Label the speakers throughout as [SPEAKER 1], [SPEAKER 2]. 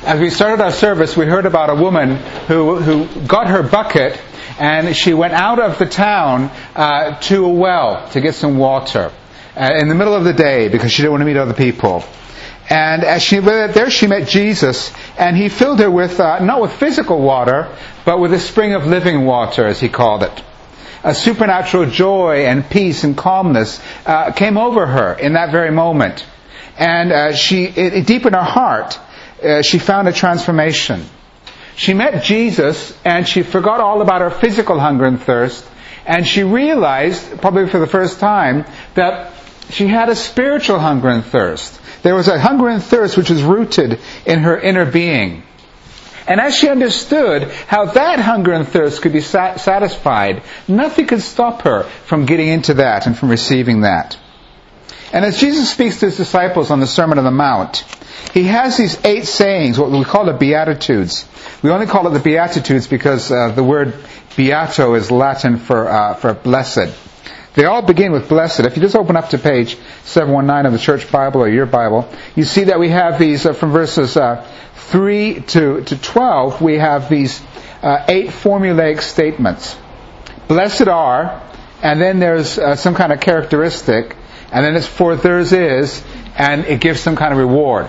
[SPEAKER 1] As we started our service, we heard about a woman who got her bucket and she went out of the town to a well to get some water in the middle of the day because she didn't want to meet other people. And as she went there, she met Jesus, and he filled her with not with physical water, but with a spring of living water, as he called it. A supernatural joy and peace and calmness came over her in that very moment, and it deepened her heart. She found a transformation. She met Jesus and she forgot all about her physical hunger and thirst, and she realized, probably for the first time, that she had a spiritual hunger and thirst. There was a hunger and thirst which was rooted in her inner being. And as she understood how that hunger and thirst could be satisfied, nothing could stop her from getting into that and from receiving that. And as Jesus speaks to his disciples on the Sermon on the Mount, he has these 8 sayings, what we call the Beatitudes. We only call it the Beatitudes because the word beato is Latin for blessed. They all begin with blessed. If you just open up to page 719 of the Church Bible or your Bible, you see that we have these, from verses 3 to 12, we have these 8 formulaic statements. Blessed are, and then there's some kind of characteristic, and then it's for theirs is, and it gives some kind of reward.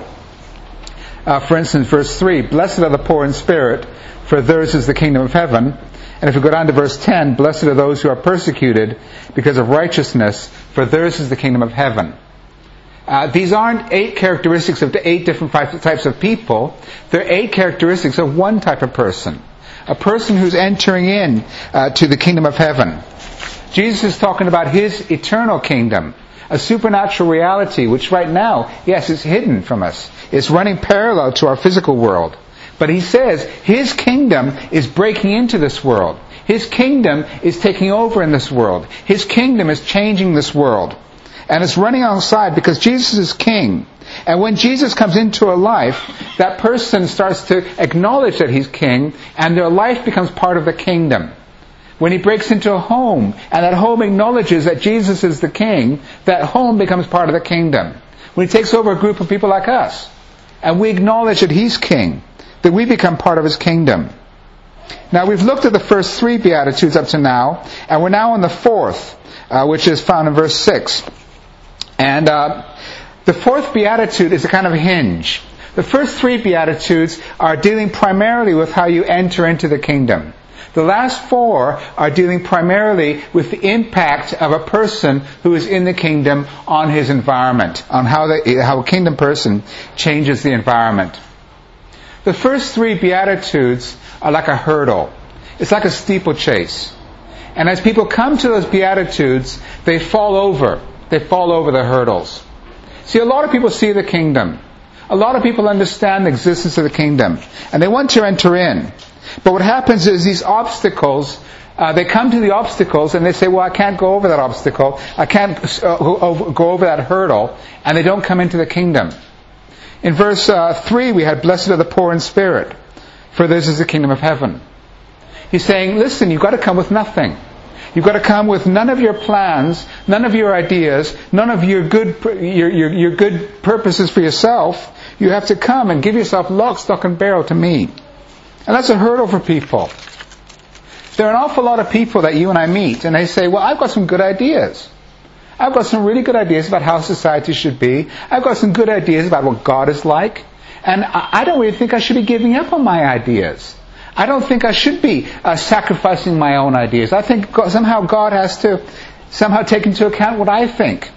[SPEAKER 1] For instance, verse 3, blessed are the poor in spirit, for theirs is the kingdom of heaven. And if we go down to verse 10, blessed are those who are persecuted because of righteousness, for theirs is the kingdom of heaven. These aren't 8 characteristics of the 8 different types of people. They're 8 characteristics of one type of person. A person who's entering in to the kingdom of heaven. Jesus is talking about his eternal kingdom. A supernatural reality which right now, yes, is hidden from us. It's running parallel to our physical world. But he says his kingdom is breaking into this world. His kingdom is taking over in this world. His kingdom is changing this world. And it's running alongside because Jesus is king. And when Jesus comes into a life, that person starts to acknowledge that he's king, and their life becomes part of the kingdom. When he breaks into a home, and that home acknowledges that Jesus is the king, that home becomes part of the kingdom. When he takes over a group of people like us, and we acknowledge that he's king, that we become part of his kingdom. Now, we've looked at the first 3 Beatitudes up to now, and we're now on the 4th, which is found in verse 6. And the 4th Beatitude is a kind of hinge. The first 3 Beatitudes are dealing primarily with how you enter into the kingdom. The last 4 are dealing primarily with the impact of a person who is in the kingdom on his environment, on how a kingdom person changes the environment. The first 3 Beatitudes are like a hurdle. It's like a steeplechase. And as people come to those Beatitudes, they fall over. They fall over the hurdles. See, a lot of people see the kingdom. A lot of people understand the existence of the kingdom. And they want to enter in. But what happens is these obstacles, they come to the obstacles and they say, well, I can't go over that obstacle. I can't go over that hurdle. And they don't come into the kingdom. In verse 3, we had, blessed are the poor in spirit, for this is the kingdom of heaven. He's saying, listen, you've got to come with nothing. You've got to come with none of your plans, none of your ideas, none of your good purposes for yourself. You have to come and give yourself lock, stock, and barrel to me. And that's a hurdle for people. There are an awful lot of people that you and I meet, and they say, well, I've got some good ideas. I've got some really good ideas about how society should be. I've got some good ideas about what God is like. And I don't really think I should be giving up on my ideas. I don't think I should be sacrificing my own ideas. I think somehow God has to somehow take into account what I think.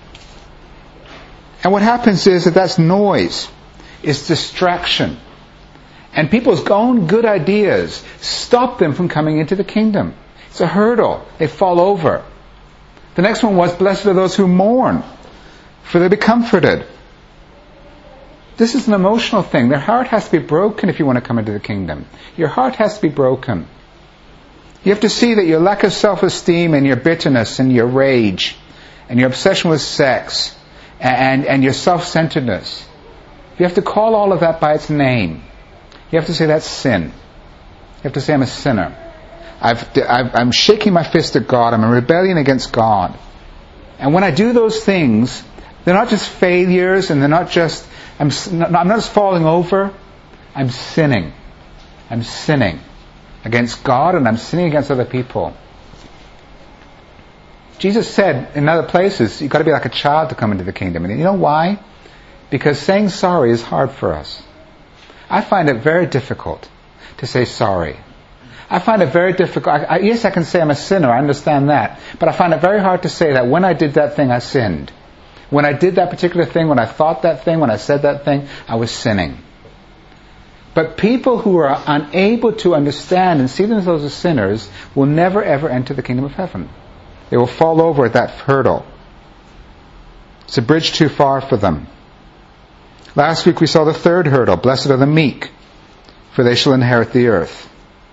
[SPEAKER 1] And what happens is that that's noise. It's distraction. And people's own good ideas stop them from coming into the kingdom. It's a hurdle. They fall over. The next one was, blessed are those who mourn, for they'll be comforted. This is an emotional thing. Their heart has to be broken if you want to come into the kingdom. Your heart has to be broken. You have to see that your lack of self-esteem and your bitterness and your rage and your obsession with sex and your self-centeredness, you have to call all of that by its name. You have to say that's sin. You have to say I'm a sinner. I'm shaking my fist at God. I'm in rebellion against God. And when I do those things, they're not just failures, and they're not just, I'm not just falling over. I'm sinning. I'm sinning against God and I'm sinning against other people. Jesus said in other places, you've got to be like a child to come into the kingdom. And you know why? Because saying sorry is hard for us. I find it very difficult to say sorry. I find it very difficult. Yes, I can say I'm a sinner, I understand that. But I find it very hard to say that when I did that thing, I sinned. When I did that particular thing, when I thought that thing, when I said that thing, I was sinning. But people who are unable to understand and see themselves as sinners will never ever enter the kingdom of heaven. They will fall over at that hurdle. It's a bridge too far for them. Last week we saw the third hurdle. Blessed are the meek, for they shall inherit the earth.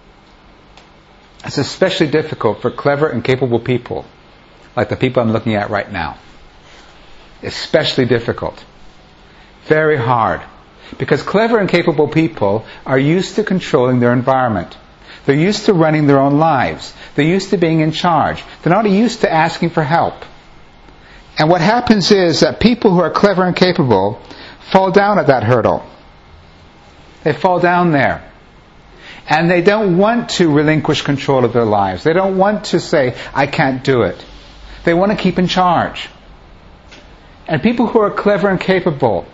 [SPEAKER 1] It's especially difficult for clever and capable people, like the people I'm looking at right now. Especially difficult. Very hard. Because clever and capable people are used to controlling their environment. They're used to running their own lives. They're used to being in charge. They're not used to asking for help. And what happens is that people who are clever and capable fall down at that hurdle. They fall down there. And they don't want to relinquish control of their lives. They don't want to say, I can't do it. They want to keep in charge. And people who are clever and capable,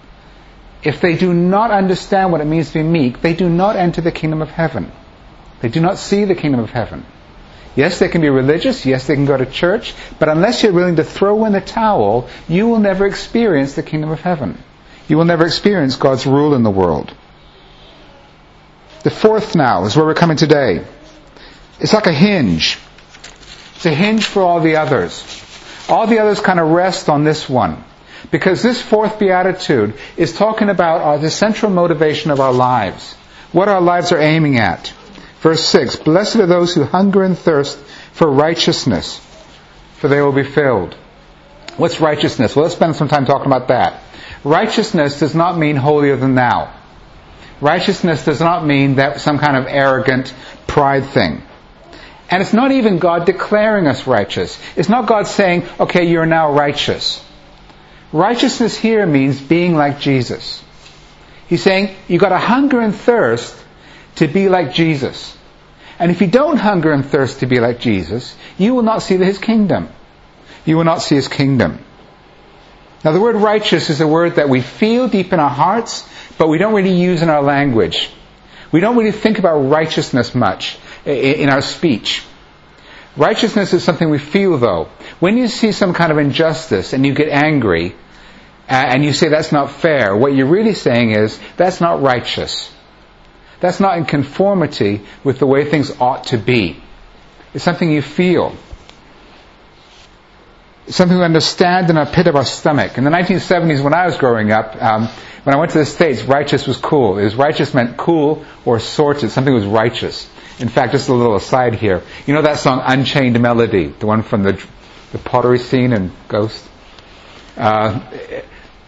[SPEAKER 1] if they do not understand what it means to be meek, they do not enter the kingdom of heaven. They do not see the kingdom of heaven. Yes, they can be religious. Yes, they can go to church. But unless you're willing to throw in the towel, you will never experience the kingdom of heaven. You will never experience God's rule in the world. The fourth now is where we're coming today. It's like a hinge. It's a hinge for all the others. All the others kind of rest on this one. Because this fourth beatitude is talking about the central motivation of our lives. What our lives are aiming at. Verse 6, blessed are those who hunger and thirst for righteousness, for they will be filled. What's righteousness? Well, let's spend some time talking about that. Righteousness does not mean holier than thou. Righteousness does not mean that some kind of arrogant pride thing. And it's not even God declaring us righteous. It's not God saying, okay, you're now righteous. Righteousness here means being like Jesus. He's saying, you've got to hunger and thirst to be like Jesus. And if you don't hunger and thirst to be like Jesus, you will not see His kingdom. You will not see His kingdom. Now the word righteous is a word that we feel deep in our hearts, but we don't really use in our language. We don't really think about righteousness much in our speech. Righteousness is something we feel though. When you see some kind of injustice and you get angry and you say that's not fair, what you're really saying is that's not righteous. That's not in conformity with the way things ought to be. It's something you feel. It's something we understand in a pit of our stomach. In the 1970s when I was growing up, when I went to the States, righteous was cool. It was righteous meant cool or sorted. Something was righteous. In fact, just a little aside here. You know that song Unchained Melody? The one from the pottery scene in Ghost? Sorry.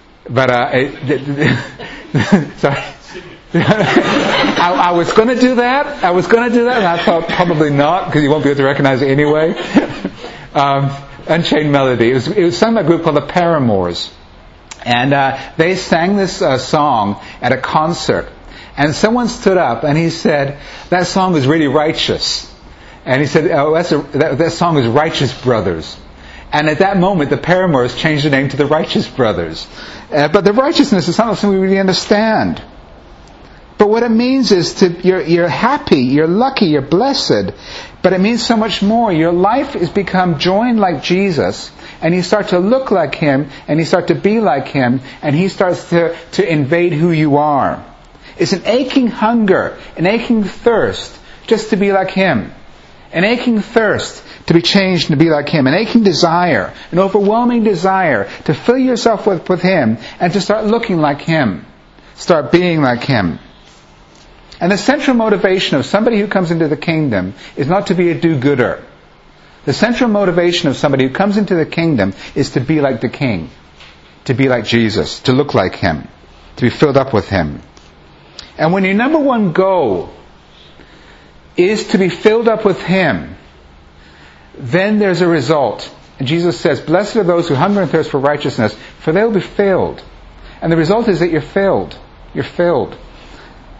[SPEAKER 1] I was going to do that, and I thought probably not, because you won't be able to recognize it anyway. Unchained Melody. It was sung by a group called the Paramours. And they sang this song at a concert. And someone stood up and he said, that song is really righteous. And he said, that song is Righteous Brothers. And at that moment, the Paramours changed the name to the Righteous Brothers. But the righteousness is not something we really understand. But what it means is you're happy, you're lucky, you're blessed. But it means so much more. Your life has become joined like Jesus, and you start to look like Him, and you start to be like Him, and He starts to invade who you are. It's an aching hunger, an aching thirst just to be like Him. An aching thirst to be changed and to be like Him. An aching desire, an overwhelming desire to fill yourself with Him and to start looking like Him. Start being like Him. And the central motivation of somebody who comes into the kingdom is not to be a do-gooder. The central motivation of somebody who comes into the kingdom is to be like the King. To be like Jesus. To look like Him. To be filled up with Him. And when your number one goal is to be filled up with Him, then there's a result. And Jesus says, blessed are those who hunger and thirst for righteousness, for they will be filled. And the result is that you're filled. You're filled.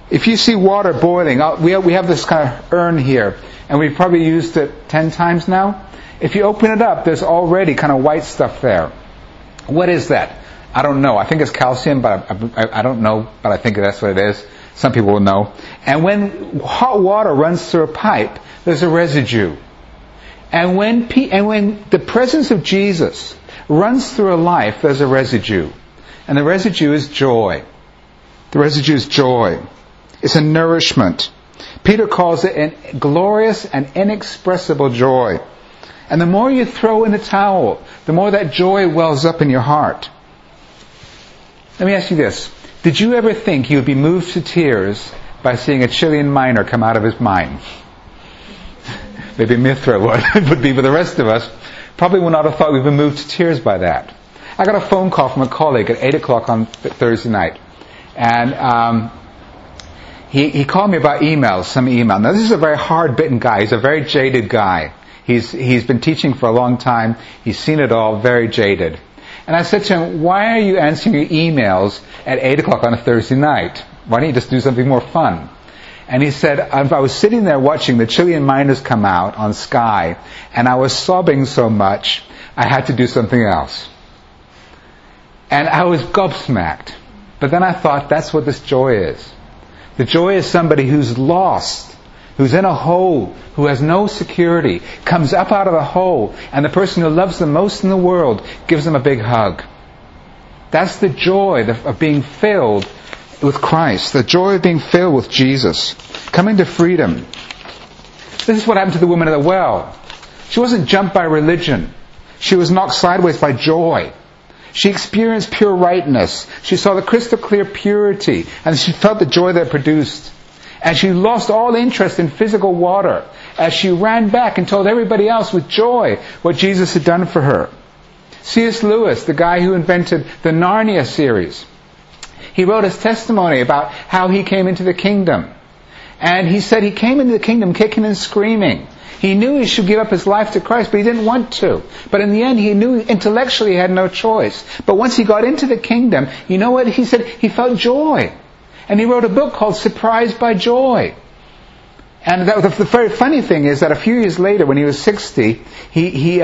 [SPEAKER 1] If you see water boiling, we have this kind of urn here, and we've probably used it 10 times now. If you open it up, there's already kind of white stuff there. What is that? I don't know. I think it's calcium, but I don't know, but I think that's what it is. Some people will know. And when hot water runs through a pipe, there's a residue. And when the presence of Jesus runs through a life, there's a residue. And the residue is joy. The residue is joy. It's a nourishment. Peter calls it a glorious and inexpressible joy. And the more you throw in the towel, the more that joy wells up in your heart. Let me ask you this. Did you ever think you would be moved to tears by seeing a Chilean miner come out of his mine? Maybe Mithra would be, but the rest of us probably would not have thought we'd been moved to tears by that. I got a phone call from a colleague at 8 o'clock on Thursday night. And he called me about some email. Now this is a very hard-bitten guy. He's a very jaded guy. He's been teaching for a long time. He's seen it all, very jaded. And I said to him, why are you answering your emails at 8 o'clock on a Thursday night? Why don't you just do something more fun? And he said, I was sitting there watching the Chilean miners come out on Sky, and I was sobbing so much, I had to do something else. And I was gobsmacked. But then I thought, that's what this joy is. The joy is somebody who's lost, who's in a hole, who has no security, comes up out of the hole, and the person who loves them most in the world gives them a big hug. That's the joy of being filled with Christ, the joy of being filled with Jesus, coming to freedom. This is what happened to the woman at the well. She wasn't jumped by religion. She was knocked sideways by joy. She experienced pure rightness. She saw the crystal clear purity, and she felt the joy that it produced. And she lost all interest in physical water as she ran back and told everybody else with joy what Jesus had done for her. C.S. Lewis, the guy who invented the Narnia series, he wrote his testimony about how he came into the kingdom. And he said he came into the kingdom kicking and screaming. He knew he should give up his life to Christ, but he didn't want to. But in the end, he knew intellectually he had no choice. But once he got into the kingdom, you know what? He said he felt joy. And he wrote a book called Surprised by Joy. And the very funny thing is that a few years later, when he was 60, he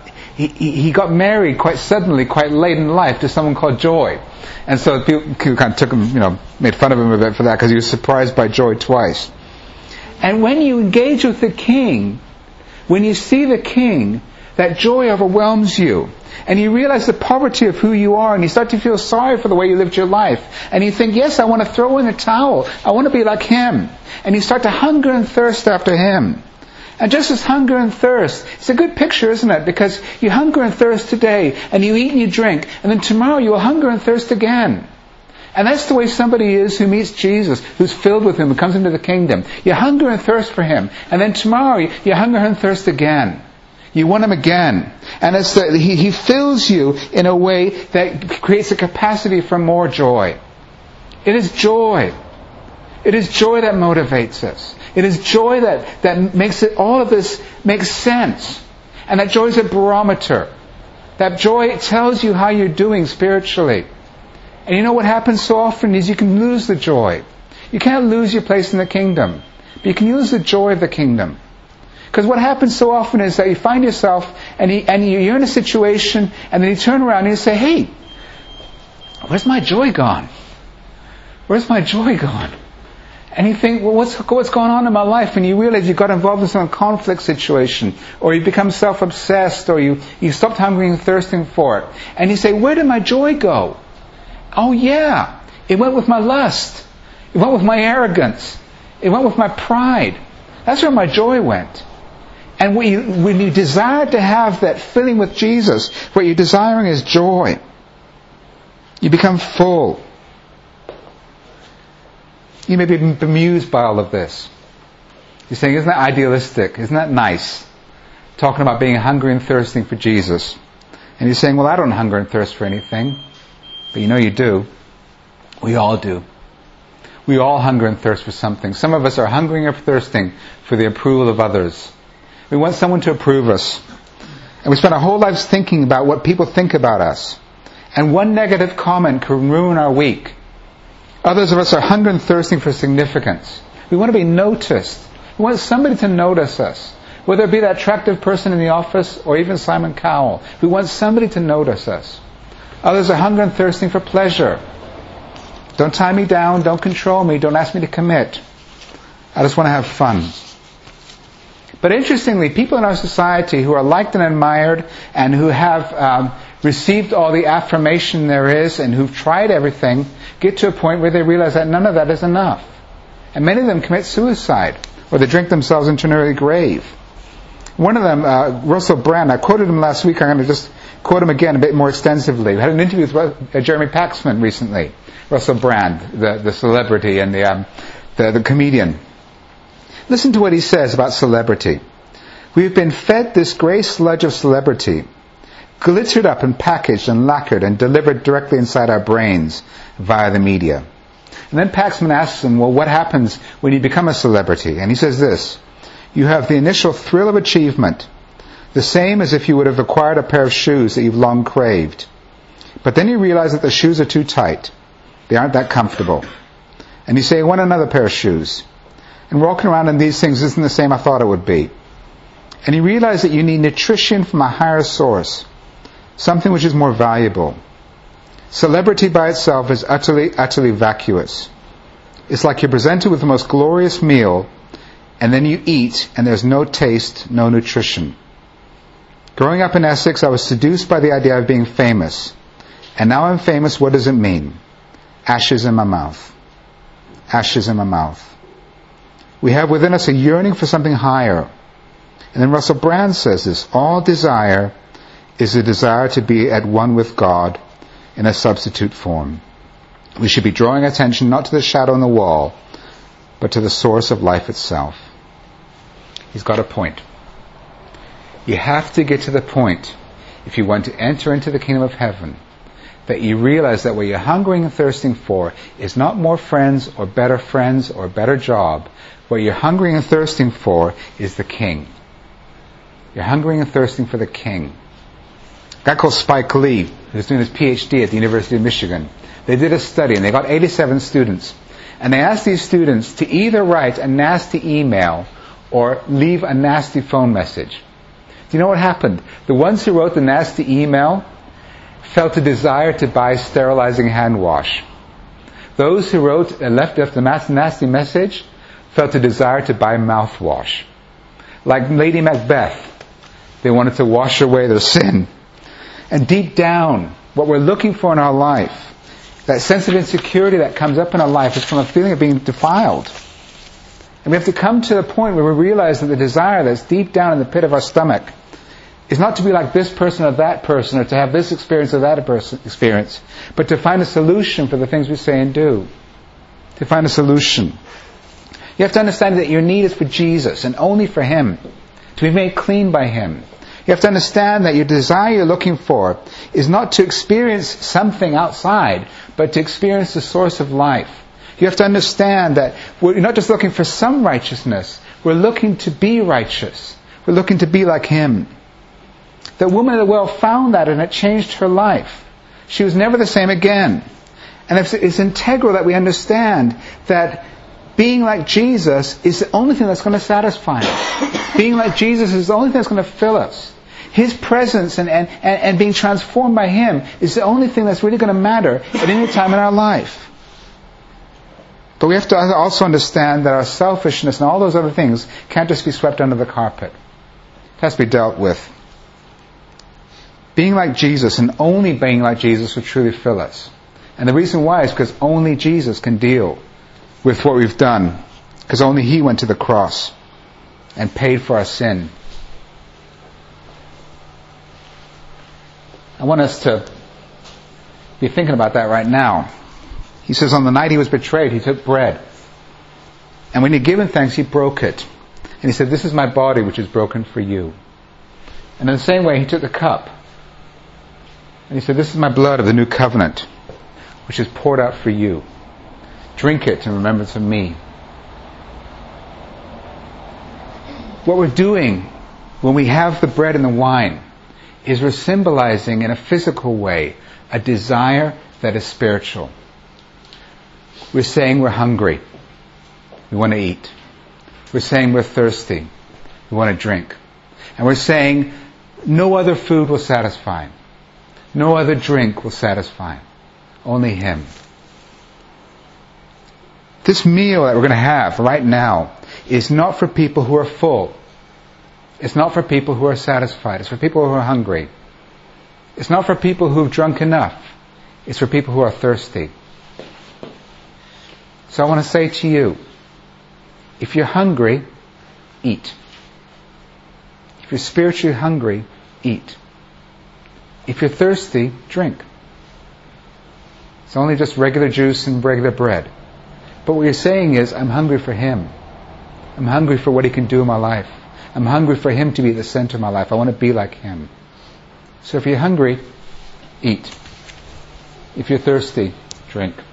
[SPEAKER 1] got married quite suddenly, quite late in life, to someone called Joy. And so people kind of took him, made fun of him a bit for that, because he was surprised by joy twice. And when you engage with the King, when you see the King, that joy overwhelms you. And you realize the poverty of who you are, and you start to feel sorry for the way you lived your life. And you think, yes, I want to throw in the towel. I want to be like Him. And you start to hunger and thirst after Him. And just as hunger and thirst, it's a good picture, isn't it? Because you hunger and thirst today, and you eat and you drink, and then tomorrow you will hunger and thirst again. And that's the way somebody is who meets Jesus, who's filled with Him, who comes into the kingdom. You hunger and thirst for Him, and then tomorrow you hunger and thirst again. You want Him again. And it's He fills you in a way that creates a capacity for more joy. It is joy. It is joy that motivates us. It is joy that makes all of this make sense. And that joy is a barometer. That joy tells you how you're doing spiritually. And you know what happens so often is you can lose the joy. You can't lose your place in the kingdom. But you can lose the joy of the kingdom. Because what happens so often is that you find yourself and you're in a situation, and then you turn around and you say, hey, where's my joy gone? Where's my joy gone? And you think, well, what's going on in my life? And you realize you got involved in some conflict situation, or you become self-obsessed, or you stopped hungering and thirsting for it. And you say, where did my joy go? Oh yeah, it went with my lust. It went with my arrogance. It went with my pride. That's where my joy went. And when you desire to have that filling with Jesus, what you're desiring is joy. You become full. You may be bemused by all of this. You're saying, isn't that idealistic? Isn't that nice? Talking about being hungry and thirsting for Jesus. And you're saying, well, I don't hunger and thirst for anything. But you know you do. We all do. We all hunger and thirst for something. Some of us are hungering or thirsting for the approval of others. We want someone to approve us. And we spend our whole lives thinking about what people think about us. And one negative comment can ruin our week. Others of us are hungry and thirsting for significance. We want to be noticed. We want somebody to notice us. Whether it be that attractive person in the office or even Simon Cowell. We want somebody to notice us. Others are hungry and thirsting for pleasure. Don't tie me down. Don't control me. Don't ask me to commit. I just want to have fun. But interestingly, people in our society who are liked and admired and who have received all the affirmation there is and who've tried everything get to a point where they realize that none of that is enough. And many of them commit suicide or they drink themselves into an early grave. One of them, Russell Brand, I quoted him last week. I'm going to just quote him again a bit more extensively. We had an interview with Jeremy Paxman recently. Russell Brand, the celebrity and the comedian. Listen to what he says about celebrity. We've been fed this grey sludge of celebrity, glittered up and packaged and lacquered and delivered directly inside our brains via the media. And then Paxman asks him, well, what happens when you become a celebrity? And he says this, you have the initial thrill of achievement, the same as if you would have acquired a pair of shoes that you've long craved. But then you realize that the shoes are too tight. They aren't that comfortable. And you say, I want another pair of shoes. And walking around in these things isn't the same I thought it would be. And you realize that you need nutrition from a higher source, something which is more valuable. Celebrity by itself is utterly vacuous. It's like you're presented with the most glorious meal, and then you eat, and there's no taste, no nutrition. Growing up in Essex, I was seduced by the idea of being famous. And now I'm famous, what does it mean? Ashes in my mouth. Ashes in my mouth. We have within us a yearning for something higher. And then Russell Brand says this, all desire is a desire to be at one with God in a substitute form. We should be drawing attention not to the shadow on the wall, but to the source of life itself. He's got a point. You have to get to the point, if you want to enter into the kingdom of heaven, that you realize that what you're hungering and thirsting for is not more friends or a better job. What you're hungering and thirsting for is the King. You're hungering and thirsting for the King. A guy called Spike Lee, who's doing his PhD at the University of Michigan, they did a study and they got 87 students. And they asked these students to either write a nasty email or leave a nasty phone message. Do you know what happened? The ones who wrote the nasty email felt a desire to buy sterilizing hand wash. Those who wrote and left the nasty message felt a desire to buy mouthwash. Like Lady Macbeth, they wanted to wash away their sin. And deep down, what we're looking for in our life, that sense of insecurity that comes up in our life is from a feeling of being defiled. And we have to come to the point where we realize that the desire that's deep down in the pit of our stomach is not to be like this person or that person, or to have this experience or that experience, but to find a solution for the things we say and do. To find a solution. You have to understand that your need is for Jesus and only for Him. To be made clean by Him. You have to understand that your desire you're looking for is not to experience something outside, but to experience the source of life. You have to understand that we're not just looking for some righteousness, we're looking to be righteous. We're looking to be like Him. The woman of the well found that and it changed her life. She was never the same again. And it's integral that we understand that being like Jesus is the only thing that's going to satisfy us. Being like Jesus is the only thing that's going to fill us. His presence and being transformed by Him is the only thing that's really going to matter at any time in our life. But we have to also understand that our selfishness and all those other things can't just be swept under the carpet. It has to be dealt with. Being like Jesus and only being like Jesus will truly fill us. And the reason why is because only Jesus can deal with what we've done. Because only He went to the cross and paid for our sin. I want us to be thinking about that right now. He says on the night He was betrayed, He took bread. And when He'd given thanks, He broke it. And He said, this is my body which is broken for you. And in the same way, He took the cup. And He said, this is my blood of the new covenant, which is poured out for you. Drink it in remembrance of me. What we're doing when we have the bread and the wine is we're symbolizing in a physical way a desire that is spiritual. We're saying we're hungry. We want to eat. We're saying we're thirsty. We want to drink. And we're saying no other food will satisfy. No other drink will satisfy. Only Him. This meal that we're going to have right now is not for people who are full. It's not for people who are satisfied. It's for people who are hungry. It's not for people who've drunk enough. It's for people who are thirsty. So I want to say to you, if you're hungry, eat. If you're spiritually hungry, eat. If you're thirsty, drink. It's only just regular juice and regular bread. But what you're saying is, I'm hungry for Him. I'm hungry for what He can do in my life. I'm hungry for Him to be the center of my life. I want to be like Him. So if you're hungry, eat. If you're thirsty, drink.